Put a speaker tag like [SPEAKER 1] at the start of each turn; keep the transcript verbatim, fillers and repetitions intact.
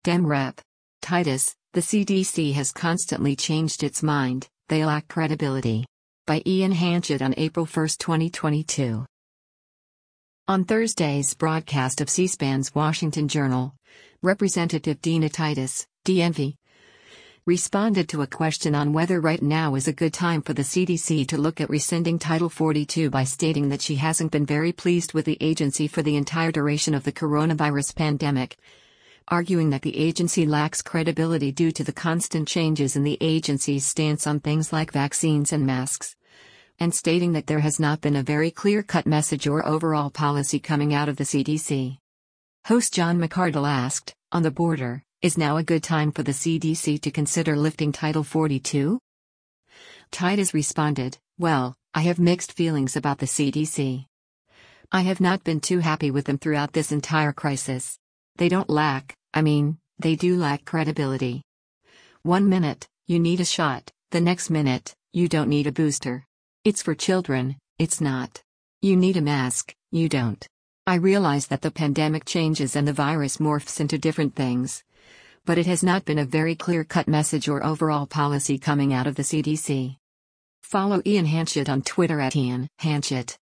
[SPEAKER 1] Dem Rep. Titus, the C D C has constantly changed its mind, they lack credibility. By Ian Hanchett on April first, twenty twenty-two. On Thursday's broadcast of C-SPAN's Washington Journal, Representative Dina Titus, D M V, responded to a question on whether right now is a good time for the C D C to look at rescinding Title forty-two by stating that she hasn't been very pleased with the agency for the entire duration of the coronavirus pandemic, arguing that the agency lacks credibility due to the constant changes in the agency's stance on things like vaccines and masks, and stating that there has not been a very clear-cut message or overall policy coming out of the C D C. Host John McArdle asked, on the border, is now a good time for the C D C to consider lifting Title forty-two? Titus responded, well, I have mixed feelings about the C D C. I have not been too happy with them throughout this entire crisis. They don't lack, I mean, they do lack credibility. One minute, you need a shot, the next minute, you don't need a booster. It's for children, it's not. You need a mask, you don't. I realize that the pandemic changes and the virus morphs into different things. But it has not been a very clear-cut message or overall policy coming out of the C D C. Follow Ian Hanchett on Twitter at Ian Hanchett.